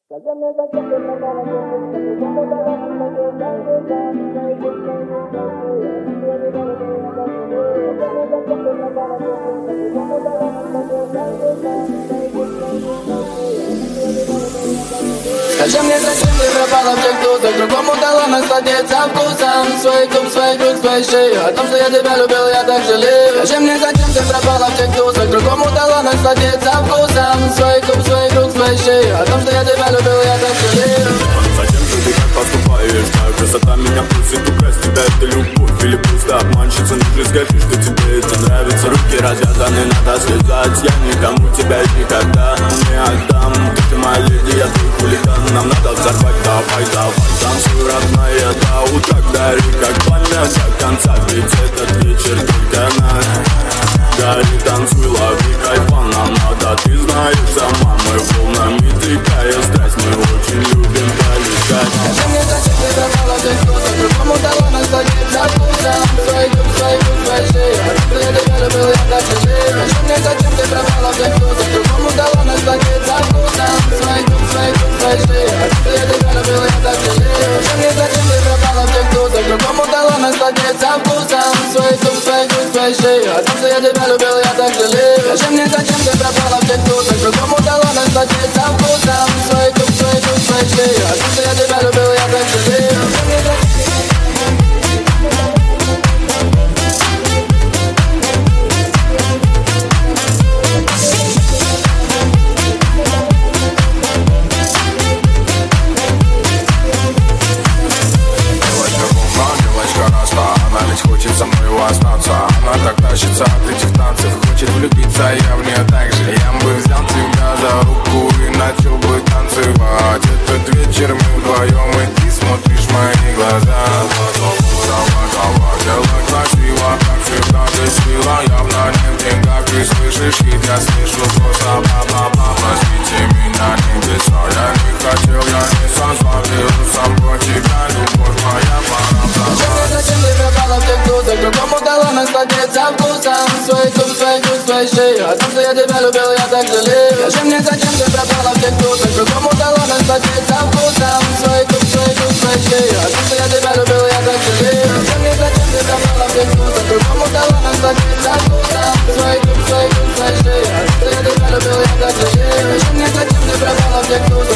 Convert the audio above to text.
Скажи мне, зачем ты пропала в тех тусах? Другому дала насладиться вкусом свой круг, своей шеи. О том, что я тебя любил, я так жалею. Скажи мне, зачем ты пропала в тех тусах? Другому дала насладиться вкусом свой круг, своей шеи. О том, что я тебя любил, я так жалею. Зачем же ты так поступаешь? Знаю, красота меня просит украсть тебя. Это любовь или просто обманщица? Ну же скажи, что тебе это нравится. Руки развязаны, надо связать. Я никому тебя никогда не отдам. Ты моя леди, я твой хулиган. Нам надо взорвать, давай, танцуй, родная, до утра гори, как пламя до конца. Ведь этот вечер только наш. Гори, танцуй, лови кайфа, нам надо. Ты знаешь сама, мы волнами текая страсть. Мы очень любим полетать. Скажи мне, зачем ты пропала в тех тусах? Другому дала насладиться вкусом свой круг, своей шеи. О том, что я тебя любил, я так жалею. Скажи мне, зачем ты пропала в тех тусах? Другому дала насладиться вкусом свой круг, своей шеи. О том, что я тебя любил, я так жалею. Скажи мне, зачем ты пропала в тех тусах? Другому дала насладиться вкусом свой круг, своей шеи. О том, что я тебя любил, я так жалею. Скажи мне, зачем ты пропала в тех тусах? Другому дала насладиться вкусом свой круг, своей шеи. О том, что я тебя любил, я так жалею. Хочет со мной остаться. Она так тащится от этих танцев. Хочет влюбиться, я в нее так же. Я бы взял тебя за руку и начал бы танцевать. Этот вечер мы вдвоем, и ты смотришь в мои глаза. Дело красиво, как всегда без сила. Явно не в деньгах, ты слышишь, и я слышу просто бла-бла-бла. Простите меня, небеса, я не хотел, я не сам словил сам про тебя. Любовь моя, пора продолжать. Зачем ты пропала в тех тусах? Другому дала насладиться вкусом свой круг, своей шеи. О том, что я тебя любил, я так жалею. Скажи мне, зачем ты пропала в тех тусах? Другому дала насладиться вкусом свой круг, своей шеи. О том, что я тебя любил, я так жалею. Скажи мне, зачем ты пропала в тех тусах? Другому дала насладиться вкусом свой круг, своей шеи. О том, что я тебя любил, я так жалею. Скажи мне, зачем ты пропала в тех тусах?